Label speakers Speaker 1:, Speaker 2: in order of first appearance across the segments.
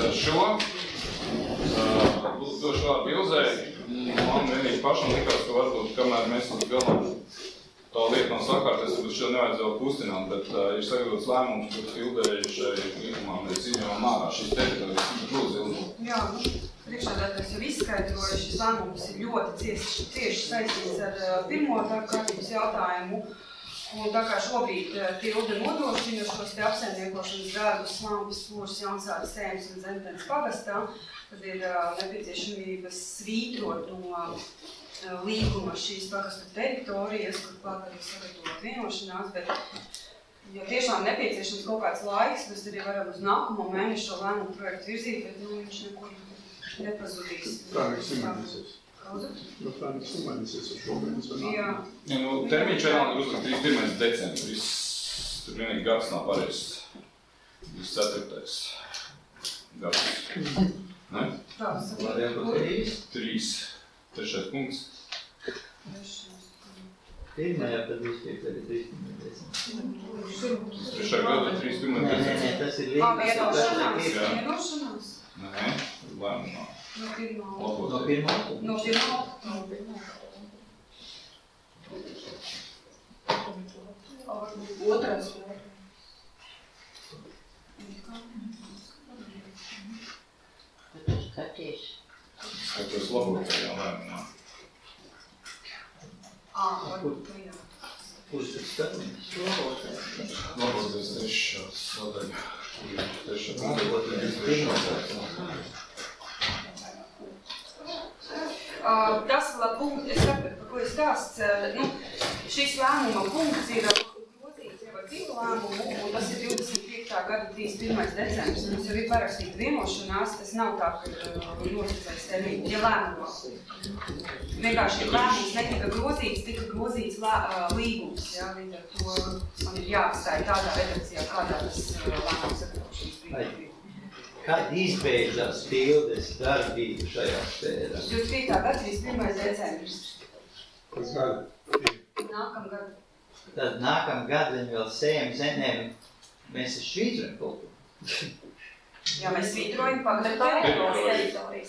Speaker 1: ar šo. Došu vārdu Ilzei. Man vienīgi pašam likās, ka varbūt, kamēr mēs līdz galam tā lieta nav sakārtas, tad šo nevajadzētu kustināt, bet ir sagatavots lēmums, kurš Ildēji šai līgumā mēs ziņojam ārā šīs teritorijas. Lūdzu, Ilzei.
Speaker 2: Jā, priekšādātājs jau izskaidroja, šis lēmums ir ļoti cieši saistīts ar pirmo kārtības jautājumu. Un tā kā šobrīd Tilde nodrošina šos te apsaimniekošanas darbus Slampas, Pūras, Jaunzāles, Sēmas un Zentens pagastā, tad ir nepieciešamība svītrot no līguma šīs pagastu teritorijas, kur klāt arī sagatavot vienošanās, bet ja tiešām nepieciešams kaut kāds laiks, mēs arī varam uz nākamo mēnešu šo lēmumu projektu virzīt, bet viņš nekur nepazudīs.
Speaker 3: Tā nesimēnesies. No tā nesimēnesies ar šo mēnesi vai nāk?
Speaker 1: Jā, termiņš vēl ir uzlikt 31. decembris. Tur vienīgi gads nav pareizs. 24. gads. Ne?
Speaker 2: Tā,
Speaker 4: Trīs.
Speaker 1: 3. Trešais punkts.
Speaker 4: Pirmajā tad iztiek arī 31. decembris.
Speaker 1: Trešā gada 31. decembris.
Speaker 4: Nē, tas ir līdz.
Speaker 2: Vienošanās.
Speaker 1: Nē, lēmumā.
Speaker 2: No pirmā.
Speaker 4: No pirmā.
Speaker 2: No pirmā. Otrais.
Speaker 1: Skatos labotajā lēmumā.
Speaker 2: Varbūt, jā.
Speaker 4: Kurš ir skatīts?
Speaker 1: Labotais trešās sadaļa.
Speaker 2: Tas punkts, es saprotu, par ko ir stāsts, šis lēmuma punkts ir grozīts jau ar citu lēmumu, un tas ir 25. gada 31. decembris. Mums jau ir parakstīta vienošanās, tas nav tā, ka nosacēs termiņu, ja lēmumā. Vienkārši lēmums netika grozīts līgums, jā, līdz ar to man ir jāatstāja tādā redakcijā, kādā tas lēmums sagatavošanas brīdī.
Speaker 4: Kad izbeidzās Tildes darbību šajā sfērā?
Speaker 2: 25. gada 31. decembris.
Speaker 3: Kas gada?
Speaker 2: Nākamgad.
Speaker 4: Tad nākamgad viņi vēl sējam zenēm, mēs švītrojam kaut ko.
Speaker 2: Jā, mēs svītrojam pagastu teritorijas.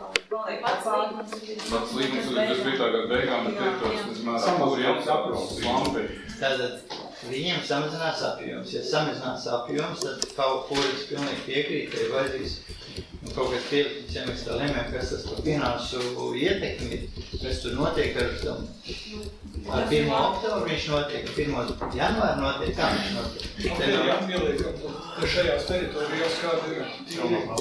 Speaker 1: Mans līgums ir 25. gada beigām, bet teritorijas nezmērā Pūri, Jaunzāles, Slampi.
Speaker 4: Tātad viņiem samazinās apjoms. Ja samazinās apjoms, tad kaut ko es pilnīgi piekrīt, ka ir vajadzīgs kaut kāds pielikt, ja mēs tā lemjam, kas tas par finansu ietekmi ir, kas tur notiek ar 1. oktobru viņš notiek, 1. janvāru notiek, kā viņš notiek?
Speaker 5: Te ir jāpieliek, ka šajās teritorijās kāda ir tīrība.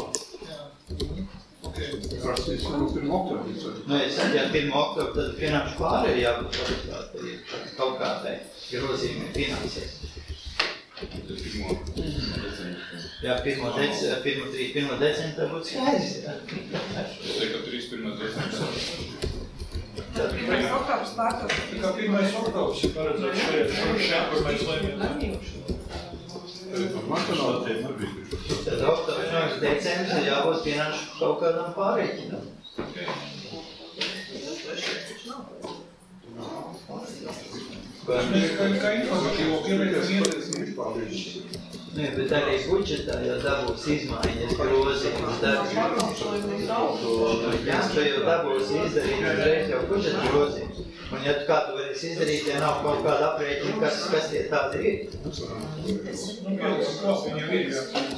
Speaker 3: Prasīs no 1. oktobra.
Speaker 4: Nu, es saku, ja 1. oktobru, tad finanšu pārēj jābūt kaut kā tai grozījumi finansēs. Jā, 1. decembra būtu skaidrs, jā.
Speaker 1: Es teiktu, ka 31. decembris.
Speaker 2: Tad 1. oktobrs pārtot.
Speaker 5: Tā kā 1. oktobrs ir paredzēts šeit, kur mēs lēmjam.
Speaker 4: Tad oktobrs, decembris ir jābūt finanšu kaut kādam pārēķinam.
Speaker 5: Kā informatīvo pieliekam
Speaker 4: Nē, bet arī budžetā jau dabūs izmaiņas, grozījumus, darbības. Jā, tu jau dabūs izdarīt uzreiz jau budžeta grozījumus. Un ja tu kādu varēsi izdarīt, ja nav kaut kāda aprēķina, kas tie tādi ir?
Speaker 5: Pieliekam klāt, viņam ir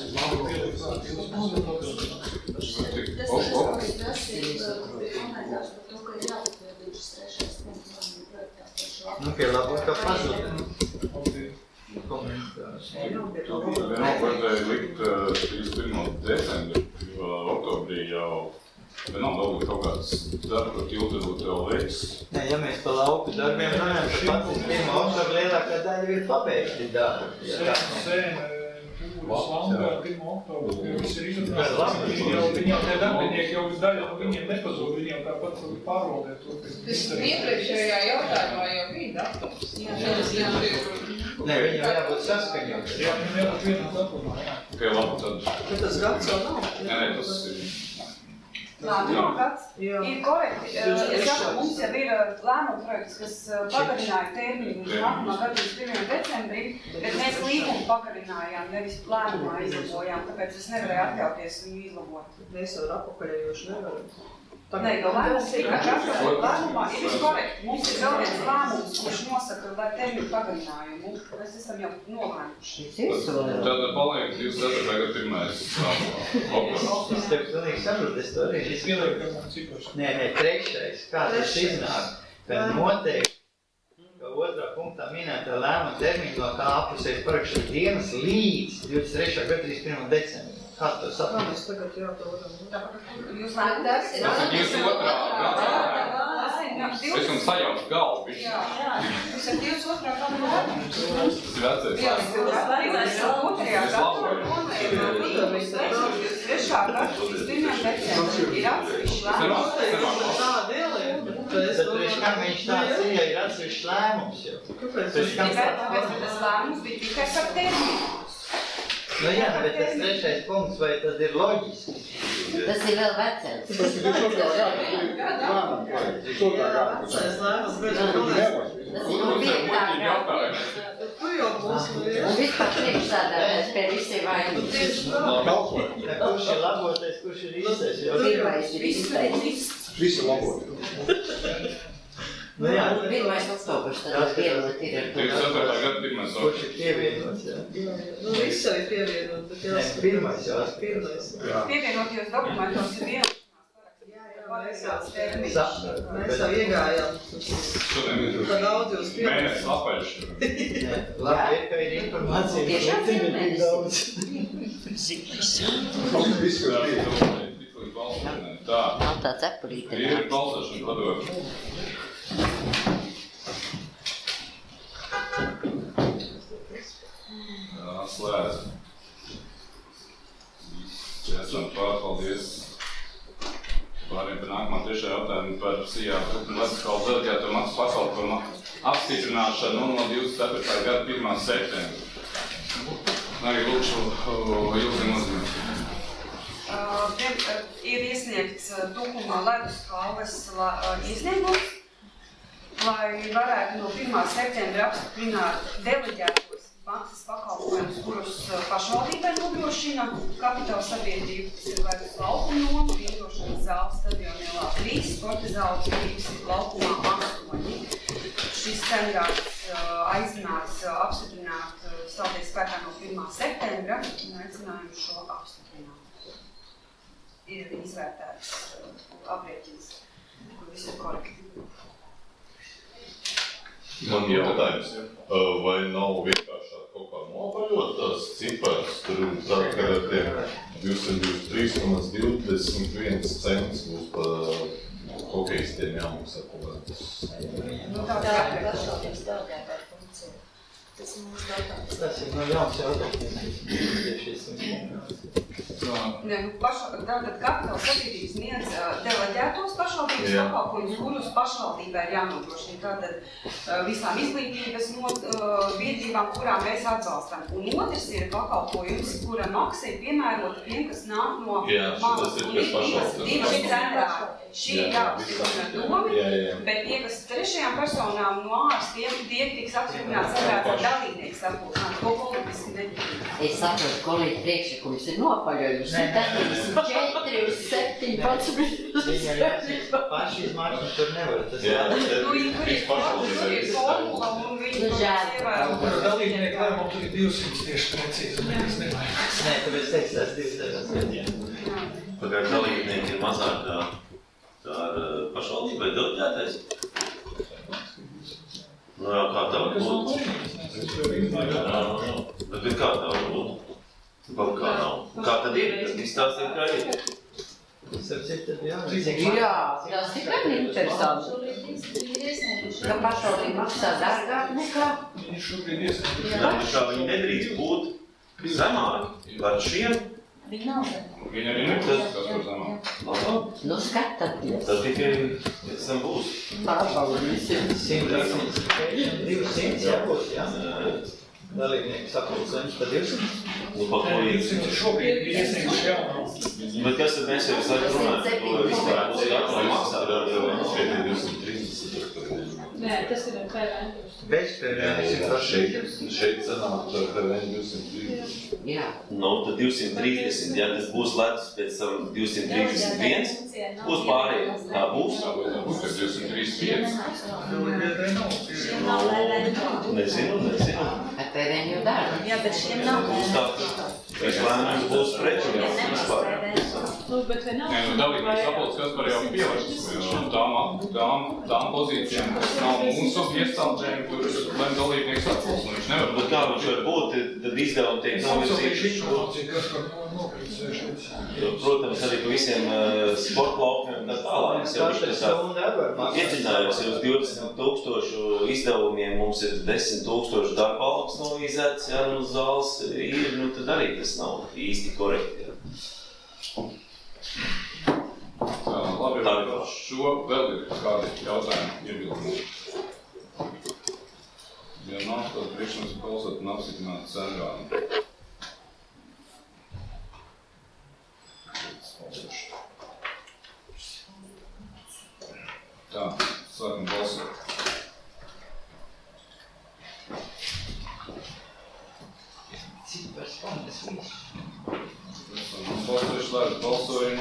Speaker 4: pie labāk, kā pazudina. Komentārs.
Speaker 1: Nav vajadzēja likt 31. decembri, jo oktobrī jau nav daudz kaut kāds darba, ko Tilde būtu jau veiks.
Speaker 4: Nē, ja mēs pa lauku darbiem runājam, tad pats 1. oktobra lielākā daļa ir pabeigti darbi.
Speaker 5: Sēna, Pūras, Slampa, 1. oktobra, viss ir izrunāts. Viņiem tie darbinieki jau daļa no viņiem nepazūd, viņiem tāpat pārvaldē to.
Speaker 6: Tas iepriekšējā jautājumā jau bija datums.
Speaker 4: Nē, viņam jābūt saskaņot.
Speaker 5: Jā, viņiem jābūt vienā datumā, jā.
Speaker 1: Labi, tad...
Speaker 2: Bet tas gads jau nav.
Speaker 1: Nē, tas ir...
Speaker 2: Pirmkārt, ir korekti. Es saku, mums jau ir lēmuma projekts, kas pagarināja termiņu uz nākamā gada 1. decembrim, bet mēs līgumu pagarinājām, nevis lēmumā izlabojām, tāpēc es nevarēju atļauties viņu izlabot.
Speaker 6: Mēs jau apakaļējoši nevaram.
Speaker 2: Nē, jo lēmums ir, ka lēmumā ir viss korekti. Mums ir vēl viens lēmums, kurš nosaka, lai termiņu pagarinājumu. Mēs esam jau nolēmuši.
Speaker 1: Tad paliek 24. gada 1.
Speaker 4: Es tev pilnīgi saprotu, es to arī.
Speaker 5: Es ielieku man cipars.
Speaker 4: Nē, trešais, kā tas iznāk, kad noteikti, ka otrā punktā minētā lēmuma termiņa no kā apusējas parakšanas dienas līdz 23. gada 31. decembrim. Kā tu to saproti?
Speaker 6: Mēs tagad jāpavaram.
Speaker 2: Jūs lēmumu?
Speaker 1: Tas ir 22. Es jums sajaucu galvu.
Speaker 2: Jā, tas ir 22. gada lēmums.
Speaker 1: Tas ir vecais.
Speaker 2: Jā, tas ir 2. gada. 23. gada 1. decembrim ir atsevišķi lēmums.
Speaker 4: Tad priekš kā viņš tāds ir, ja ir atsevišķs lēmums jau.
Speaker 2: Tāpēc tas lēmums bija tikai par termiņu.
Speaker 4: Nu jā, bet tas trešais punkts, vai tas ir loģiski?
Speaker 7: Tas ir vēl vecais.
Speaker 3: Tas ir 22. gada lēmums.
Speaker 6: Vecais lēmums, bet
Speaker 7: Tas ir no 5. gada.
Speaker 6: tu jau būs.
Speaker 7: Un vispār priekšsādātājs pie visiem vainīgi.
Speaker 4: Kurš ir labotais, kurš ir īstais?
Speaker 7: Pirmais ir īstais.
Speaker 3: Visi laboti.
Speaker 4: Nu jā.
Speaker 7: 1. oktobrs, tad vienot ir ar to.
Speaker 1: 24. gada 1.
Speaker 4: Kurš ir pievienots, jā?
Speaker 6: Nu, viss jau ir pievienot, bet
Speaker 4: Nē, pirmais jau.
Speaker 6: Pirmais.
Speaker 2: Pievienotajos dokumentos ir vienošanās
Speaker 6: Mēs jau iegājām. Tad daudz jūs pievienot.
Speaker 1: Mēnesis apaļš.
Speaker 4: Nē, labi, ir, ka ir informācija.
Speaker 7: Tiešām
Speaker 4: bet tik
Speaker 7: mēnesis.
Speaker 4: daudz.
Speaker 3: Viss jau ir.
Speaker 1: Tā.
Speaker 7: Nav tā cepurīte.
Speaker 1: Ir balsošana padomu. Jā, slēdz. Esam pārpaldies. Pāriem par nākamā trešā jautājumu par SIA Latviskālu delegēto maksas pakalpojumu apstiprināšanu no 24. gada 1. septembra. Arī lūkšu Ilzi nozīmēt.
Speaker 2: Ir iesniegts Tukuma Latviskāles iesniegums, lai varētu no 1. septembra apstiprināt deleģētos maksas pakalpojumus, kurus pašvaldībai nodrošina kapitāla sabiedrība, tas ir Latvijas laukuma noma, vingrošanas zāles stadiona ielā 3, sporta zāles Rīgas laukumā 8. Šis cenrāds aicināts apstiprināt stāties spēkā no 1. septembra un aicinājums šo apstiprināt. Ir izvērtēts aprēķins, kur viss ir korekti.
Speaker 8: Man jautājums, vai nav vienkāršāk kaut kā nopaļot tās cipars, tur tā, ka ar tiem 223,21 cents būs pa hokejistiem jāmaksā kaut
Speaker 2: Tā ir
Speaker 9: pašvaldības delegētā funkcija. Tas ir mūsu jautājums.
Speaker 4: Tas ir no jauns jautājums.
Speaker 2: Tātad kapitāla sabiedrības sniedz deleģētos pašvaldības pakalpojumus, kurus pašvaldībai ir jānodrošina. Tātad visām izglītības biedrībām, kurām mēs atbalstam. Un otrs ir pakalpojums, kura maksa ir piemērota tiem, kas nāk no malas. Un ir divas cenrādi. Šī ir jāapstiprina domi, bet tie, kas trešajām personām no ārstiem, tie tiks apstiprināts saprāt ar dalībnieku sapulcināt. To politiski nedrīkst.
Speaker 7: Es saprotu, kolēģi priekšlikums ir nopaļojums. Tad ir 4 uz 17.
Speaker 4: Viņam jāsaka, paši izmāršana tur nevar. Tas
Speaker 2: Tur ir formula un viņi to ievēro.
Speaker 5: Dalībnieki lēmumu tur ir 200 tieši precīzi, un nekas nevajag.
Speaker 4: Nē, tāpēc teiks tās 200.
Speaker 10: Pagājuši dalībnieki ir mazāk kā ar pašvaldībai deleģētais. Nu jā, kā tā var būt? Bet kā tā var būt? Kaut kā nav. Kā tad ir? Tas izstāstīt, kā ir.
Speaker 7: Jā, tas ir gan interesanti. Ka pašvaldība maksā dārgāk nekā.
Speaker 5: Viņi šobrīd iesniedz.
Speaker 10: Kā viņi nedrīkst būt zemāki par šiem.
Speaker 9: Viņi nav zemāk.
Speaker 1: Viņa arī nebūs, kas tur zemāk.
Speaker 7: Nu, skatāties.
Speaker 10: Tas tikai pēc tam būs.
Speaker 7: Pārbaudīs.
Speaker 4: 200 jābūt, jā. Dalībnieki sapulcējums pa 200.
Speaker 10: Nu, pa ko
Speaker 5: 200 šobrīd ir iesniegts jaunā.
Speaker 10: Bet kas tad mēs jau visu laiku runājam, to vispār būs jāatklā maksāt?
Speaker 8: Šeit ir 230.
Speaker 9: Nē, tas ir PVN.
Speaker 4: Bez PVN.
Speaker 8: Šeit sanāk PVN 230.
Speaker 7: Jā.
Speaker 10: Nu, tad 230, ja tas būs ledus pēc tam 231, būs pārējie. Tā būs?
Speaker 1: Būs 235.
Speaker 10: Nezinu.
Speaker 7: Ar PVN jau dara.
Speaker 9: Jā, bet šiem nav
Speaker 10: Es lēmums būs preču jau vispār.
Speaker 9: bet vienalga.
Speaker 1: Nē, dalībības sapulces Kaspar jau pievēršas tām pozīcijām, kas nav mūsu iestādēm, tur lem dalībnieks sapulces, un viņš nevar
Speaker 10: Bet kā viņš var būt, tad izdevumi tiek novirzīti. Protams, arī pa visiem sporta laukiem un tā tālāk. Es jau iecinājos uz 20,000 izdevumiem, mums ir 10,000 darba algas novīzēts, ja nu uz zāles ir, nu tad arī tas nav īsti korekti. Ja.
Speaker 1: Labi, par šo vēl ir kādi jautājumi iebildumi. Ja nav, tad priekšlikums balsot un apstiprināt centrāli. Tā, sākam balsot.
Speaker 4: Cipars fondas visu.
Speaker 1: Esam nobalsojuši par balsojumu.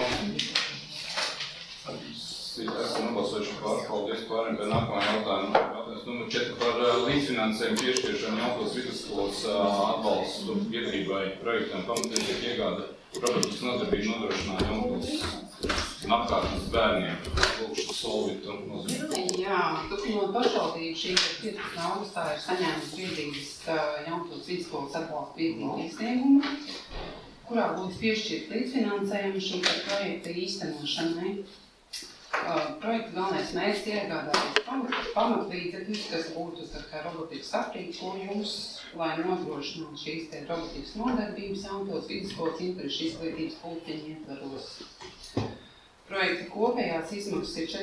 Speaker 1: Esam nobalsojuši par. Paldies pāriem pie nākamā jautājuma. Jautājums numur 4 par līdzfinansējumu piešķiršanu Jaunpils vidusskolas atbalstu biedrībai projektam pamatiesību iegāde robotikas nodarbību nodrošināt Jaunpils un apkārtnes bērniem. Lūkšu Solvitu nozīmē.
Speaker 11: Jā, turpinot pašvaldību šī 15. augustā ir saņēmusi biedrības Jaunpils vidusskolas atbalsta biedrību iesniegumu, kurā būtu piešķirt līdzfinansējumu šī projekta īstenošanai. Projekta galvenais mērķis iegādāties pamatlīdzekļus, kas būtu robotikas aprīkojums kurjums, lai nodrošinātu šīs robotikas nodarbības Jaunpils vidusskolas interešu izglītības pulciņu ietvaros. Projekta kopējās izmaksas ir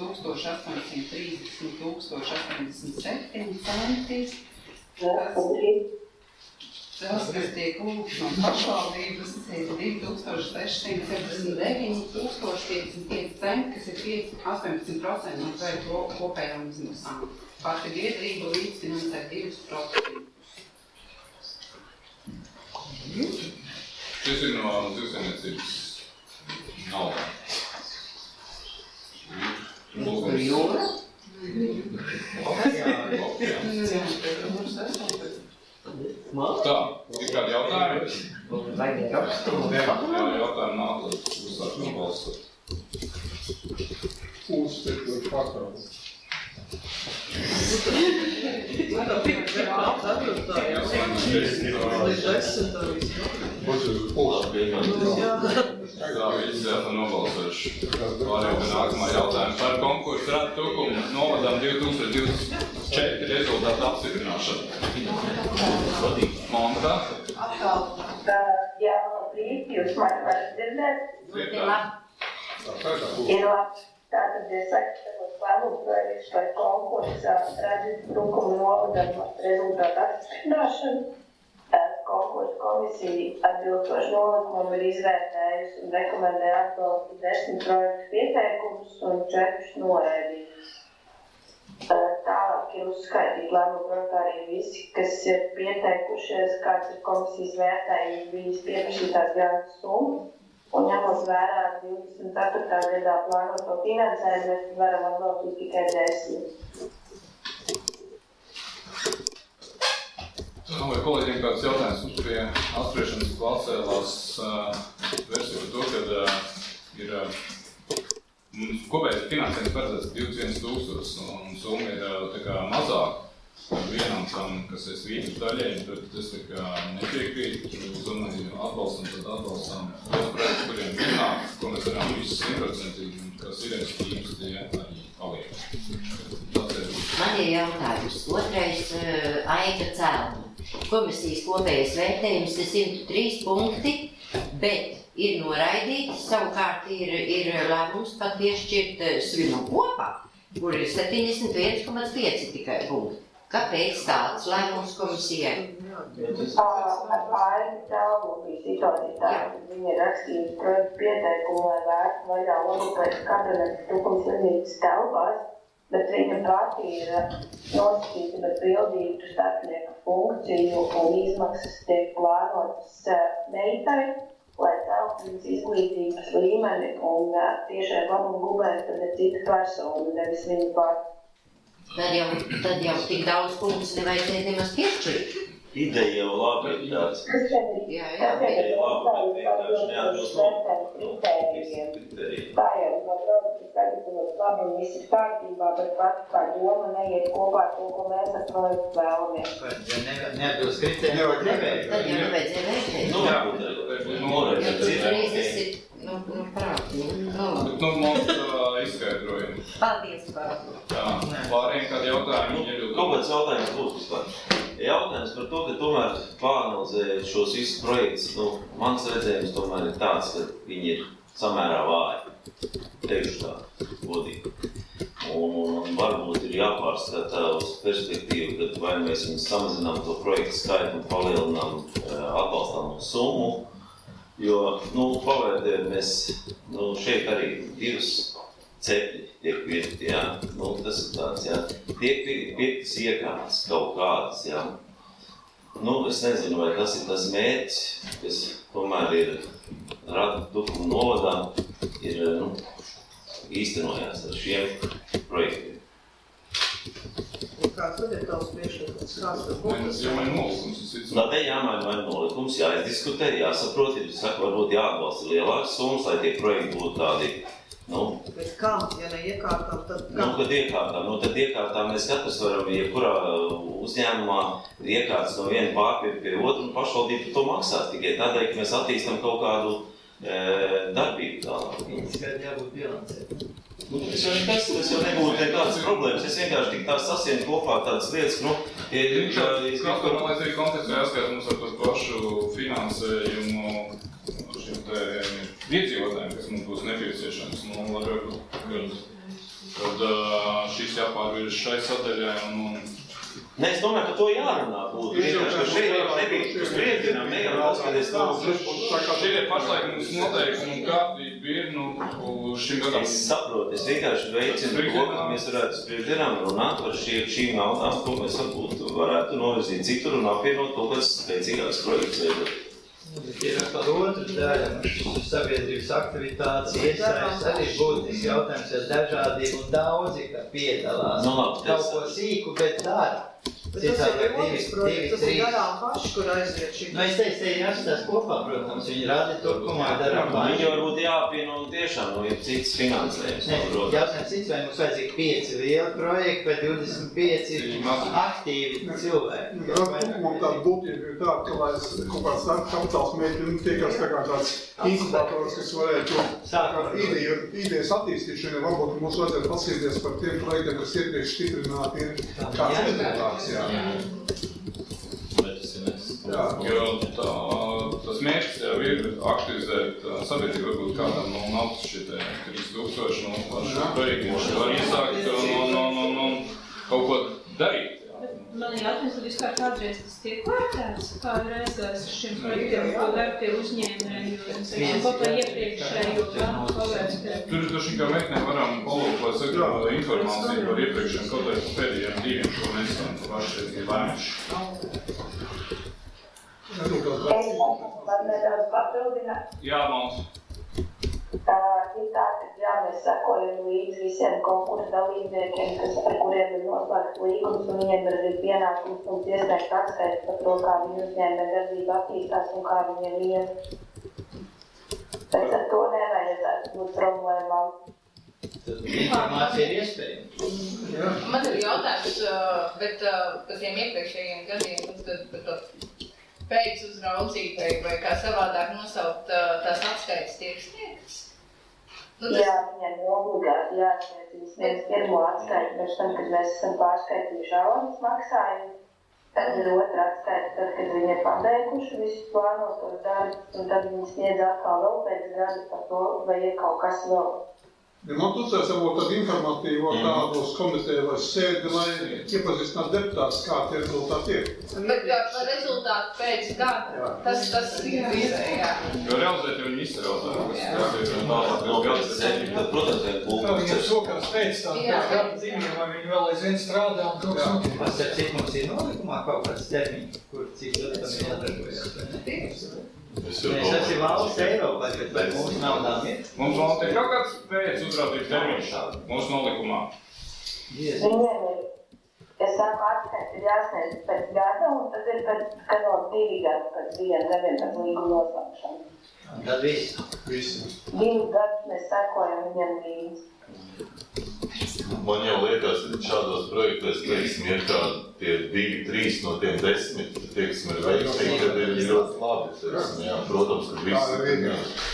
Speaker 11: 14,830,087 centi. Tas, kas tiek lūgts no pašvaldības, ir 2,679,055 centi, kas ir 18% no projekta kopējām izmaksām. Pati biedrība līdzfinansē 2%.
Speaker 1: Šis ir no zivsaimniecības naudā.
Speaker 7: Jūra?
Speaker 1: Tā, ir kādi jautājumi?
Speaker 7: Vai ir rakstumi?
Speaker 1: Jā, jautājumi nav, tad uzsākam balsot.
Speaker 3: Uzstākot pārstāvot.
Speaker 1: Tā, visi esam nobalsojuši. Pārējiem pie nākamā jautājuma par konkursu Radu Tukumu novadām 2024 rezultātu apstiprināšanu. Montā?
Speaker 12: Jā, labrīt, jūs mani varat dzirdēt? Ir labi. Tātad ir sagatavots lēmumu projekts par konkursu Radu Tukumu novadām rezultātu apstiprināšanu. Konkursu komisija atbilstoši nolikumam ir izvērtējusi un rekomendē atbalstīt 10 projektu pieteikumus un 4 noraidījumus. Tālāk ir uzskaitīti lēmumu projektā arī visi, kas ir pieteikušies, kāds ir komisijas vērtējums bijis pieprasītās grantu summas. Un ņemot vērā 24. gadā plānoto finansējumu, mēs varam atbalstīt tikai 10.
Speaker 1: Vai kolēģiem kāds jautājums pie apspriešanas atcēlās versiju par to, kad ir kopējais finansējums paredzēts 21,000 un summa ir tā kā mazāk vienam tam, kas ir svītus daļai, bet tas tā kā nepiekrīt, summai atbalstam, tad atbalstam tos projektus, kuriem vienāk, ko mēs varam visus 100%, kas ir tīms, tie arī paliek.
Speaker 7: Man ir jautājums. Otrais Aika Cēlma. Komisijas kopējais vērtējums ir 103 punkti, bet ir noraidīts, savukārt ir lēmums pat piešķirt svinumu kopā, kur ir 71,5 tikai punkti. Kāpēc tāds lēmums komisijai?
Speaker 12: Ar Aini Telmu bija situācija tāda, kad viņa ir rakstījusi projektu pieteikumu, lai vērstu vaļā logopēdas kabinetes Tukumslimnīcas telpās, bet viņa pati ir nosacīta, bet pildītu starpnieku funkciju un izmaksas tiek plānotas meitai, lai celtu viņas izglītības līmeni un tiešai labumu guvējs tad ir cita persona, nevis viņa pati.
Speaker 7: Tad jau tik daudz punktus nevajadzēja nemaz piešķirt.
Speaker 10: Ideja jau labi ir tāds.
Speaker 7: Jā.
Speaker 10: Ideja labi, bet vienkārši neatbilst kritērijiem.
Speaker 12: Tā jau no produktas sagatavot labi un viss ir kārtībā, bet pati kā doma neiet kopā ar to, ko mēs ar projektu vēlamies.
Speaker 4: Ja neatbilst kritērijiem,
Speaker 7: tad jau nevajadzēja vērtēt.
Speaker 10: Nu, varbūt
Speaker 7: Reizes ir, prāti.
Speaker 1: Bet mums izskaidrojumi.
Speaker 7: Paldies, Pāri.
Speaker 1: Pārējiem kādi jautājumi?
Speaker 10: Kaut kāds jautājums būs vispār. Jautājums par to, ka tomēr pāranalizējot šos visus projektus, mans redzējums tomēr ir tāds, ka viņi ir samērā vāji. Teikšu tā, godīgi. Un varbūt ir jāpārskatā uz perspektīvu, kad vai mēs viņus samazinām to projektu skaitu un palielinām atbalstāmo summu. Jo, pavērtējot mēs, šeit arī divas cepļi tiek pirkti, jā. Tas ir tāds, jā. Tiek pirktas iekārtas kaut kādas, jā. Es nezinu, vai tas ir tas mērķis, kas tomēr ir Radu Tukuma novadā, ir, īstenojās ar šiem projektiem.
Speaker 6: Kāds tad ir tavs priekšlikums? Kāds tad būs?
Speaker 1: Jāmaina nolikums.
Speaker 10: Te jāmaina nolikums, jāizdiskutē, jāsaprot, varbūt jāatbalsta lielākas summas, lai tie projekti būtu tādi,
Speaker 6: Bet kam, ja ne iekārtām, tad kam?
Speaker 10: Tad iekārtām mēs katrs varam, jebkurā uzņēmumā iekārtas no viena pārpirkt pie otru un pašvaldība to maksās tikai tādēļ, ka mēs attīstam kaut kādu darbību tālāk.
Speaker 4: Skaidri jābūt bilancē.
Speaker 10: Tas jau nebūtu nekādas problēmas. Es vienkārši tik tās sasienu kopā tādas lietas,
Speaker 1: Lai kontekstā jāskatās mums ar to pašu finansējumu šim te iedzīvotājiem, kas mums būs nepieciešams. Tad šis jāpārvirz šai sadaļai un
Speaker 10: es domāju, ka to jārunā būtu. Vienkārši, ka šeit nebija uz priekšdienām, nejau paskaties to.
Speaker 1: Šie ir pašlaik mums noteikumi un kārtība ir, šim gadam.
Speaker 10: Es saprotu, es vienkārši veicinu to, ka mēs varētu uz priekšdienām runāt par šīm naudām, ko mēs varētu novirzīt citur un apvienot kaut kāds spēcīgāks projekts veidot.
Speaker 4: Bet ir par otru daļu, sabiedrības aktivitātes, iesaist arī būtisks jautājums, jo dažādība un daudzi, ka piedalās kaut ko sīku, bet dara.
Speaker 6: Bet tas jau ir otrs projekts, tas ir garām paši, kur aiziet šī.
Speaker 4: Es teicu, te ir jāskatās kopā, protams, viņi rādi Tukumā darām paši.
Speaker 10: Viņi varbūt jāapvieno tiešām, ir cits finansējums.
Speaker 4: Jautājums cits, vai mums vajadzīgi 5 lieli projekti vai 25 aktīvi cilvēki.
Speaker 3: Tukumam tāda būtība ir tāda, ka lai kaut kāds kapitāls mēģina tiekās tā kā tāds inkubators, kas varētu idejas attīstīšana, varbūt mums vajadzētu pasīties par tiem projektiem, kas iepriekš stiprināti ir kāds rezultāts.
Speaker 1: Jo tas mērķis jau ir aktivizēt sabiedrību, varbūt kādam nav šitie 3000 par šo projektu, viņš var iesākt un kaut ko darīt.
Speaker 9: Man ir jautājums, tad vispār kādreiz tas tiek vērtēts, kā ir aizgājis ar šiem projektiem, ko dara pie uzņēmēju, un kaut kā iepriekšējo pavērst.
Speaker 1: Tur kā meitnē varam palūkot informāciju par iepriekšējiem kaut vai pēdējiem diviem, ko mēs esam paši lēmuši.
Speaker 12: Var nedaudz papildināt?
Speaker 1: Jā, mums.
Speaker 12: Ir tā, ka mēs sekojam līdz visiem konkursu dalībniekiem, ar kuriem ir noslēgts līgums, un viņiem ir arī pienākums mums iesniegt atskaiti par to, kā viņu uzņēmē darbība attīstās un kā viņiem iet. Pēc ar to nevajadzētu būt problēmām.
Speaker 4: Informācija ir iespējama.
Speaker 13: Man ir jautājums, bet par tiem iepriekšējiem gadiem, bet pēc uzraudzībai vai kā savādāk nosaukt tās atskaites tiek sniegtas?
Speaker 12: Jā, viņiem ir obligāti jāsniedz. Viņi sniedz pirmo atskaiti, pēc tam, kad mēs esam pārskaitījuši avansas maksājumu. Tad ir otra atskaita, tad, kad viņi ir pabeiguši visus plānotos darbus, un tad viņi sniedz atkal vēl pēc gada par to, vai ir kaut kas vēl.
Speaker 3: Man uzcēs varbūt tādu informatīvo tādos komiteju vai sēdi, lai iepazīstinātu deputātus, kā tie rezultāti ir.
Speaker 13: Bet par rezultātu pēc gada, tas ir visai, jā.
Speaker 1: Jo realizēt jau viņi izstrādāt,
Speaker 10: protams, ir
Speaker 5: Tā viņam sokās pēc tā gada dzīviem, vai viņi vēl aizvien strādā un kaut kas notiek.
Speaker 4: Cik mums ir nolikumā kaut kāds termiņš, kur cik tam ir jādarbojas? Tas ir valsts Eiropā, bet mūsu naudām ir.
Speaker 1: Mums vēl tiek kaut kāds pēc uzrādīt termiņš mūsu nolikumā.
Speaker 12: Viņiem ir, es saku, atskaits ir jāsniedz pēc gada, un tad ir pēc, kad no 2 gadu pēc viena pēc līguma noslēgšana.
Speaker 4: Tad visu.
Speaker 12: 2 gadus mēs sekojam viņiem līdzi.
Speaker 8: Man jau liekas, ka šādos projektos, teiksim, ir kā tie 2, 3 no tiem 10, teiksim, ir veiksmīgi, kad ir ļoti labi, teiksim, jā, protams, ka visi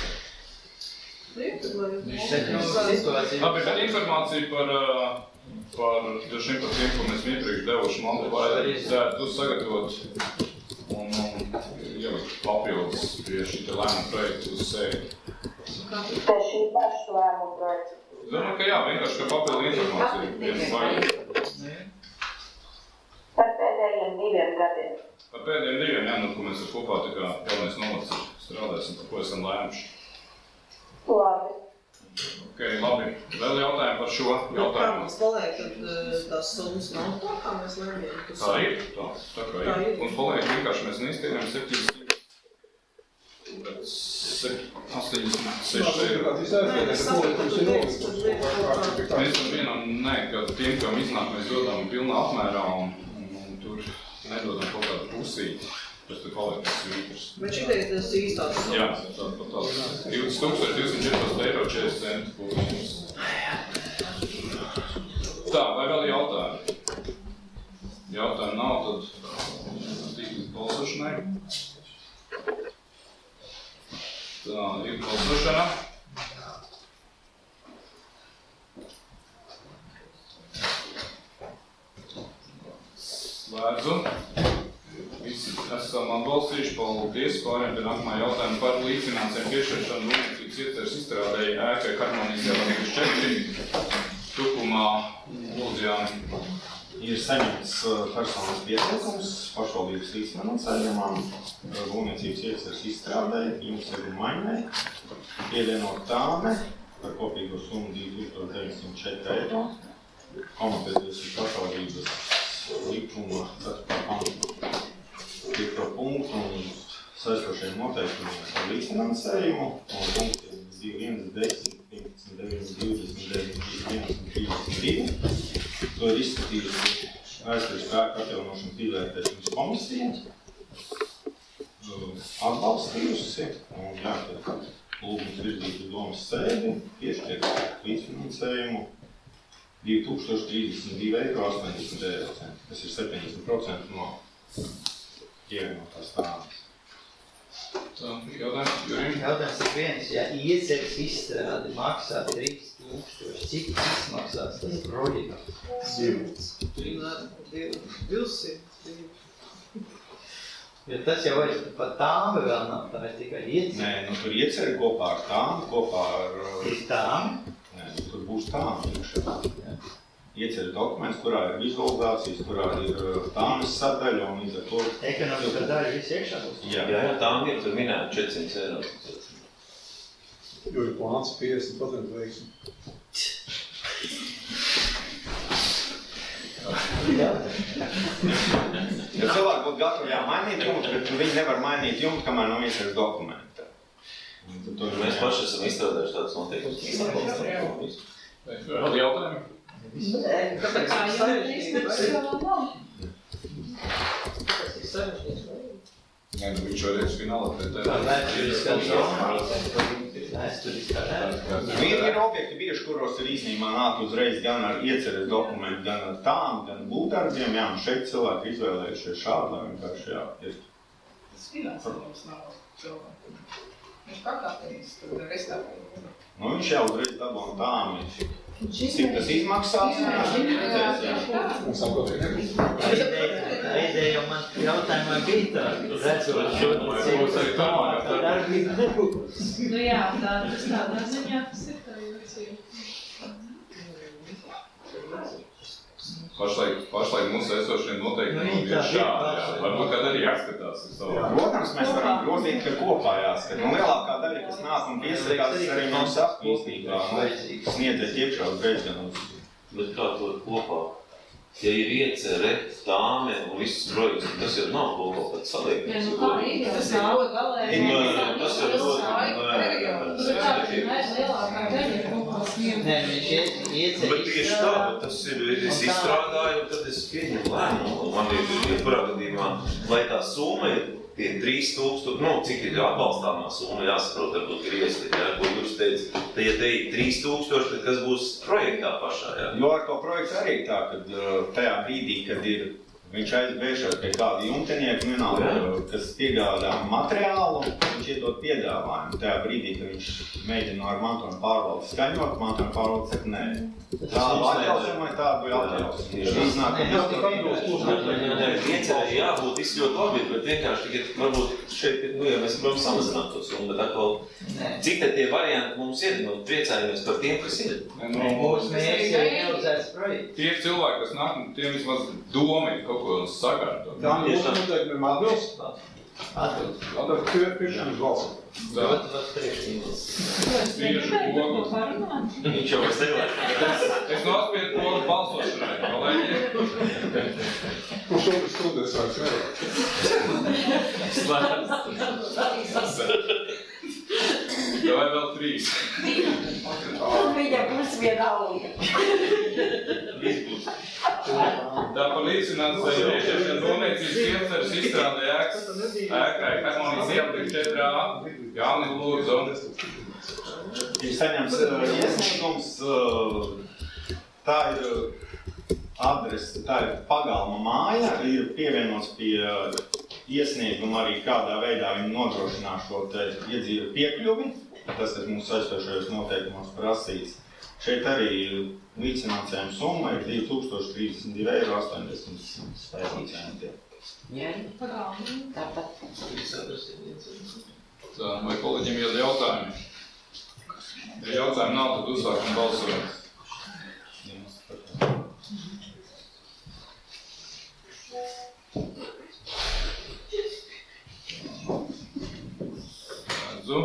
Speaker 1: Labi, bet informācija par šim par tiem, ko mēs iepriekš devuši man, lai tu sagatavot un ielikt papildus pie šī lēmuma projektu uz sevi.
Speaker 12: Pie šī pašu lēmuma projektu.
Speaker 1: Domāju, ka jā, vienkārši, ka papildu informāciju.
Speaker 12: Par pēdējiem 2 gadiem.
Speaker 1: Par pēdējiem 2, jā, ko mēs ar kopā tā kā galvenais novacs strādāsim, par ko esam lēmuši.
Speaker 12: Labi.
Speaker 1: Ok, labi. Vēl jautājumi par šo jautājumu?
Speaker 6: Kā mums paliek, tad tās summas nav tā, kā mēs lēmjam?
Speaker 1: Tā ir, tā kā ir. Mums paliek vienkārši mēs neiztiekam 700. 86 eiro. Mēs tam vienam, ka tiem, kam iznāk, mēs dodam pilnā apmērā un tur nedodam kaut kādu pusīti. Tas tur paliek tas vītrs.
Speaker 6: Bet šitai tas īstās.
Speaker 1: Jā, tāds pat tāds. 2214 eiro 40 centi pusītis. Tā, vai vēl jautājumi? Jautājumi nav, tad tīklis balsošanai. Tā, ir balsošana. Slēdzu. Visi esam atbalstījuši, paldies. Pārējiem pie nākamā jautājuma par līdzfinansējumu piešķiršanu rūpniecības ietveres izstrādēji ēkai Harmonijas ielā 4. Tukumā Lūdzjāni.
Speaker 14: Ir saņemts personas pieteikums pašvaldības līdzfinansējumam, rūpniecības ietveres izstrādēji, jums ir mainē, pievienot tāme par kopīgo summu 2904 eiro, komentēties ir pašvaldības likuma 4. pantu 5. punktu un saistošiem noteikumiem par līdzfinansējumu, un punktiem 21, 10, 15, 9, 20, 9, 31 un 32. To ir izskatījusi aizstājas spēku atjaunošanas izvērtēšanas komisija, atbalstījusi, un jātiek lūgums virzīt uz domas sēdi, piešķirt līdzfinansējumu 2032 eiro 80 eiro centi, kas ir 70% no pievienotās tādas.
Speaker 1: Tā, jautājums, Jurim?
Speaker 4: Jautājums ir viens, ja ieceres izstrādi maksā 3000, cik izmaksās tas projekts?
Speaker 6: 200.
Speaker 4: Jo tas jau vairs pat tāme vēl nav, tā ir tikai ieceri.
Speaker 14: Nē, nu tur ieceri kopā ar tāmu, kopā ar...
Speaker 4: Ir tāme?
Speaker 14: Nē, tur būs tāme. Ieceri dokuments, kurā ir vizualizācijas, kurā ir tāmes sadaļa un līdz ar to...
Speaker 4: Ekonomiskā daļa viss iekšā?
Speaker 10: Jā, tāme ir tur minēta 400 eiro.
Speaker 3: Jo ir plāns 50% veiksmi.
Speaker 14: Jo cilvēki būtu gatavi mainīt jumtu, bet viņi nevar mainīt jumtu, kamēr nav ieceres dokumenta.
Speaker 10: Mēs paši esam izstrādājuši tādas noteikumus.
Speaker 1: Vēl jautājumi?
Speaker 6: Kāpēc tā sarežģīts?
Speaker 1: Nē, nu viņš var iet finālā pretē.
Speaker 14: Ir objekti bieži, kuros ir īstenībā nāk uzreiz gan ar ieceres dokumentu, gan ar tām, gan būvdarbiem. Jā, un šeit cilvēki izvēlējušies šādu, lai vienkārši jā, ir.
Speaker 13: Tas finansējums nav cilvēku. Viņš pakāpējis tur restaurēt.
Speaker 14: Nu, viņš jau uzreiz dabūna tām, cik tas izmaksās,
Speaker 4: Tā ideja jau man jautājumā bija tā, redzot šo cik tā darbība nebūs.
Speaker 9: Nu jā, tas tādā ziņā tas ir tā jūcīgi.
Speaker 1: Pašlaik mūsu esošie noteikumi ir šādi, jā. Varbūt kādā arī jāskatās.
Speaker 14: Protams, mēs varam grozīt, ka kopā jāskat. Un lielākā daļa, kas nāk un piesakās, arī mums attīstībā, sniedzēt iekšā uz beidzenos.
Speaker 10: Bet kā to kopā? Ja ir iecere, tāme un viss projekts, tas jau nav kopā pat saliek.
Speaker 9: Ja, nu kā ir, tas nav galēji.
Speaker 10: Tas jau
Speaker 9: lielākā daļa kopā sniegt.
Speaker 4: Nē, viņš iecere.
Speaker 10: Bet tieši tā, tas ir, es izstrādāju, tad es pieņemu lēmumu. Man ir kurā gadījumā, vai tā summa ir tie 3000, cik ir atbalstāmā summa, jāsaprot, varbūt ir ieslīt, jā, ko jūs teicat. Tad, ja te ir 3000, tad kas būs projektā pašā, jā?
Speaker 14: Jo ar to projektu arī tā, kad tajā brīdī, kad ir viņš aizvēršas pie kāda jumtinieka, vienalga, kas piegādā materiālu, viņš iedod piedāvājumu. Tajā brīdī, kad viņš mēģina ar mantojuma pārvaldes skaņot, mantojuma pārvaldes saka, nē. Tādu atļausim vai tādu atļausim. Iznāk,
Speaker 10: Iecerēji jābūt viss ļoti labi, bet vienkārši tikai varbūt šeit, ja mēs varam samazināt to summu, bet atkal, cik tad tie varianti mums ir, priecājamies par tiem, kas ir.
Speaker 4: Mūsu mērķis ir realizēts projekts.
Speaker 1: Tie cilvēki, kas nāk, tiem vismaz doma ir kaut ko sakārtot.
Speaker 3: Tā mūsu noteikumiem atbilst? Atbilst. Tātad pirkšanas valsts.
Speaker 4: Otrs priekšnieks.
Speaker 10: Viņš jau vairs nevar.
Speaker 1: Es nospiedu pogu balsošanai, kolēģi.
Speaker 3: Kurš otrs stundēs vairs nevar?
Speaker 1: Vai vēl 3?
Speaker 7: Viņa būs viena auga.
Speaker 1: Tā par līdzfinansējumu piešķiršanu rūpniecības ieceres izstrādē ēkai Harmonijas iela 4A. Jāni, lūdzu.
Speaker 14: Ir saņemts iesniegums, tā ir adrese, tā ir pagalma māja, ir pievienots pie iesnieguma arī kādā veidā viņi nodrošinās šo te iedzīvu piekļuvi, tas, kas mums saistošajos noteikumos prasīts. Šeit arī līdzfinansējuma summa ir 2032,80 €.
Speaker 7: Jā,
Speaker 1: tāpat. Tā, vai kolēģiem ir jautājumi? Ja jautājumi nav, tad uzsākam balsot. Redzu.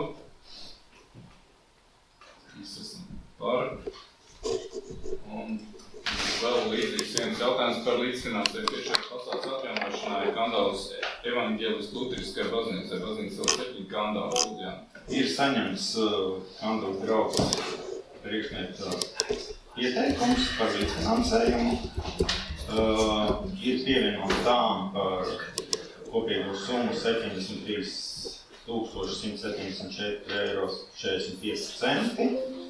Speaker 1: Es esmu par. Un vēl līdzīgs viens jautājums par līdzfinansējumu piešķiršanas pasaules atjaunošanai Kandavas evaņģēliskās luteriskajai baznīcai, baznīca vēl 7 Kandavas lūdzu.
Speaker 14: Ir saņemts Kandavas draugs priekšnieka ieteikums par līdzfinansējumu. Ir pievienot tām par kopīgo summu 73 174,45 €.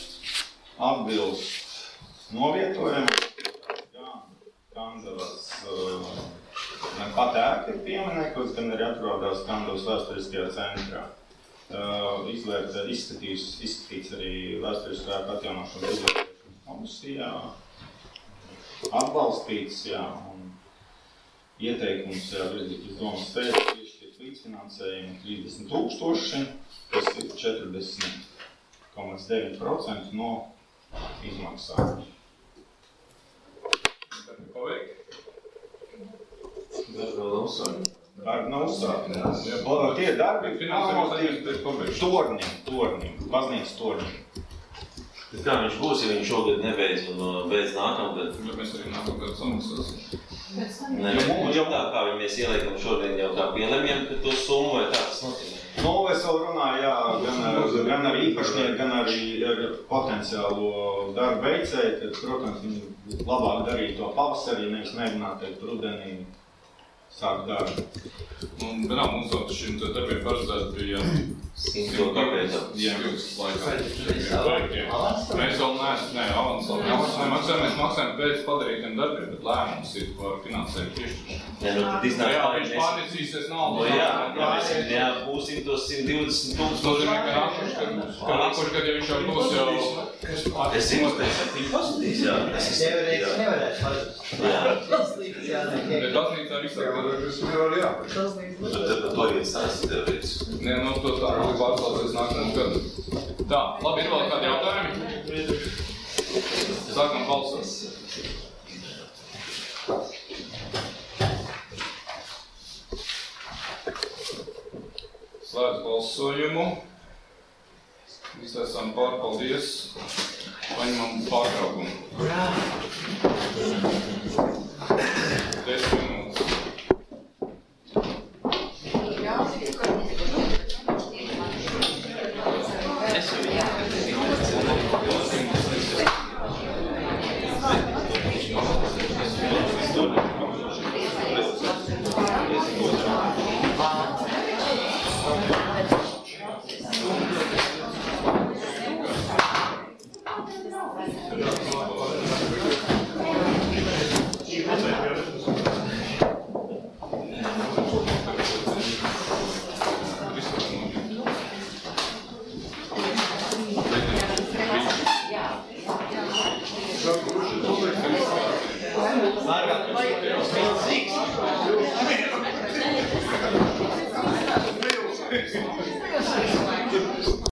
Speaker 14: Atbilst novietojumu, gan Kandavas pat ēka ir piemineklis, gan arī atrodas Kandavas vēsturiskajā centrā. Izskatīts arī vēsturiskā atjaunošanas izvērtēšanas komisijā, atbalstīts, jā, un ieteikums, jā, virzīt uz domas sēdi, piešķirt līdzfinansējumu 30 000, tas ir 40,9% no izmaksām. Darbi nav uzsākti. Tie darbi torņiem, baznīcas torņiem.
Speaker 10: Kā viņš būs, ja viņš šogad nebeidz un beidz nākamgad?
Speaker 1: Mēs arī nākamgad samaksāsim.
Speaker 10: Jau tā, kā mēs ieliekam šodien jau kā pielemjam, ka to summu vai tā tas notiek?
Speaker 14: Es vēl runāju, jā, gan ar īpašnieku, gan arī ar potenciālo darbu veicēju, kad, protams, viņi labāk darīja to pavasarī, nevis mēģināt teikt rudenī sākt darbu.
Speaker 1: Un, bet nav, mums vēl šim darbiem paredzēt bija
Speaker 10: 100 kāpēc?
Speaker 1: Jā, laikā. Mēs vēl neesam, mēs maksājam pēc padarītiem darbiem, bet lēmums ir par finansējumu piešķiršanu. Jā, viņš pārnicīsies naudu.
Speaker 10: Jā, mēs neapgūsim tos 120 000.
Speaker 1: Nozīmē, ka nākošgad, ja viņš jau būs jau...
Speaker 10: Es zinu, pēc 7 pasūtīs, jā.
Speaker 4: Teorētiski nevarēs
Speaker 1: pazīst. Bet baznīcā visāk
Speaker 10: tad to ir stāsts teorētiski.
Speaker 1: Nē, to tā pārslāsies nākamajam gadu. Tā, labi, ir vēl kādi jautājumi? Sākam balsot. balsojumu. Visi esam pār, paldies. Paņemam pārtraukumu. 10 minūtes.
Speaker 4: Marga,